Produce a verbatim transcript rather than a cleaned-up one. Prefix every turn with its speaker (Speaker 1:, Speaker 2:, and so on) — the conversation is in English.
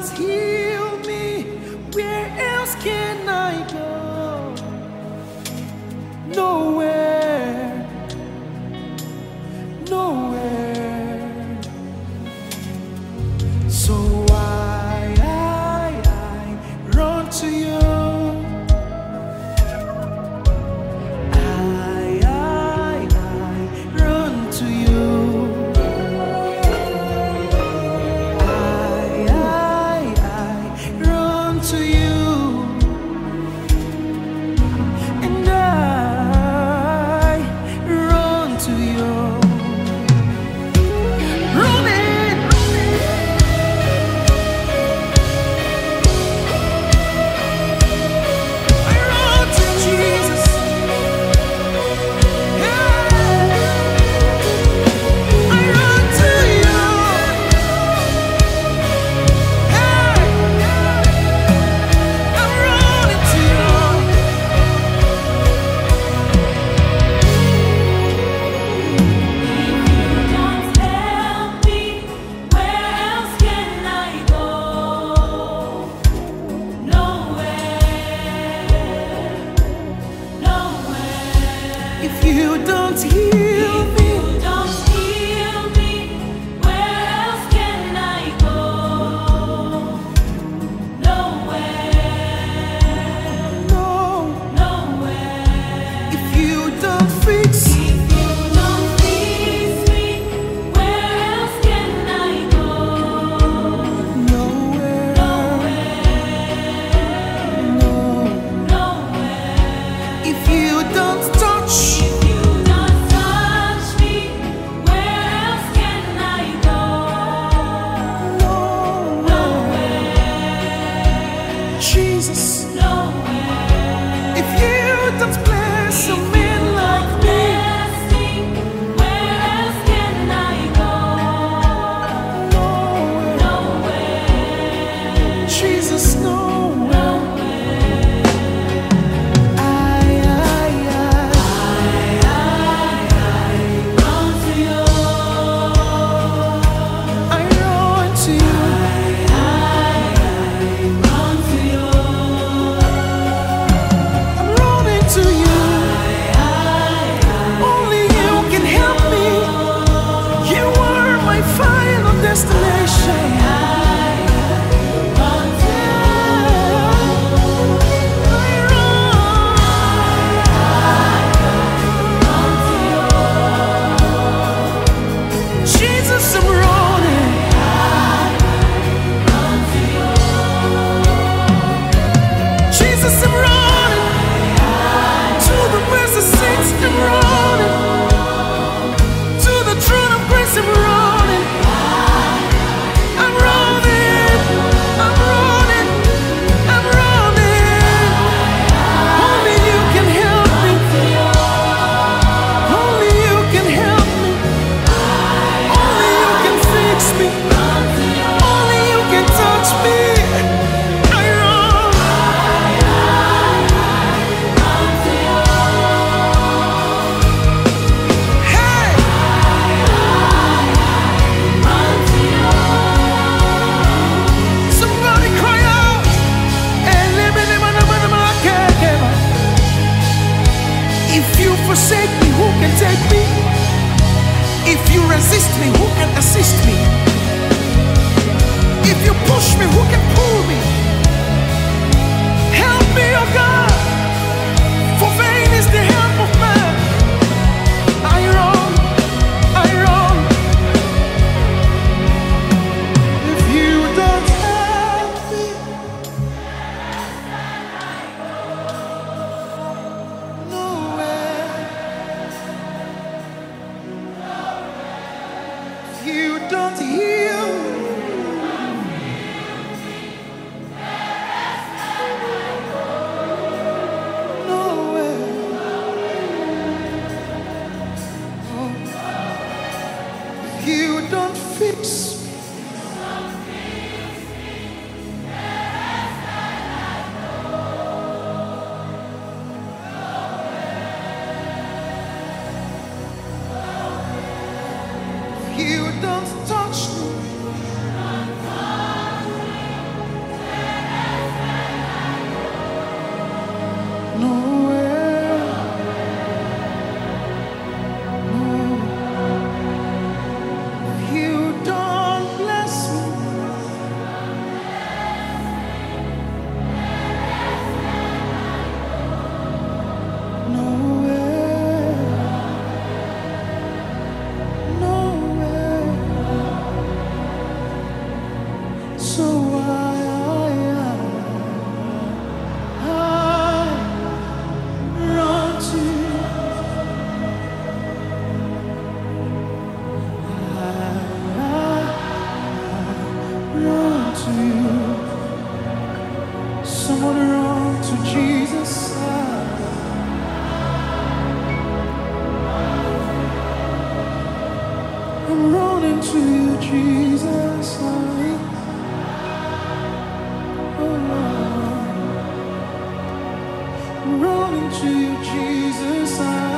Speaker 1: don't heal me, where else can I go? Nowhere, nowhere. So I, I, I run to you. You don't heal me.
Speaker 2: You don't heal me. Where else can I go? Nowhere.
Speaker 1: No.
Speaker 2: Nowhere.
Speaker 1: If you don't fix,
Speaker 2: if you don't fix me, where else can I go?
Speaker 1: nowhere.
Speaker 2: Nowhere.
Speaker 1: No.
Speaker 2: Nowhere.
Speaker 1: If you don't touch,
Speaker 2: If you don't touch me, where else can I go?
Speaker 1: nowhere.
Speaker 2: Nowhere.
Speaker 1: Jesus.
Speaker 2: Nowhere.
Speaker 1: If you don't bless a man like me,
Speaker 2: Blessing, where else can I go?
Speaker 1: nowhere.
Speaker 2: Nowhere.
Speaker 1: Jesus, nowhere.
Speaker 2: Nowhere.
Speaker 1: I, I,
Speaker 2: Run to you.
Speaker 1: I, I run to you.
Speaker 2: Run to you.
Speaker 1: I'm running to you. Only you can help me. You are my final destination.
Speaker 2: Run to
Speaker 1: Jesus, I'm running. Jesus, I'm running. To the mercy seat, I'm running. To the throne of grace, I'm running. I'm running. I'm running. I'm running. Only you can help me. Only you can help me. Only you can fix me. Only you can touch me. I run. Hey! Somebody cry out. If you forsake me, who can take me? If you resist me, who can assist me? If you push me, who can pull me? Help me, oh God, for vain is the help of man. I run, I run. If you don't help me, nowhere. If you don't heal me, nowhere. If you don't fix me, if you don't touch me, to you. Someone run to Jesus' side. I'm running to you, Jesus' side. Oh Lord, I'm running to you, Jesus' side.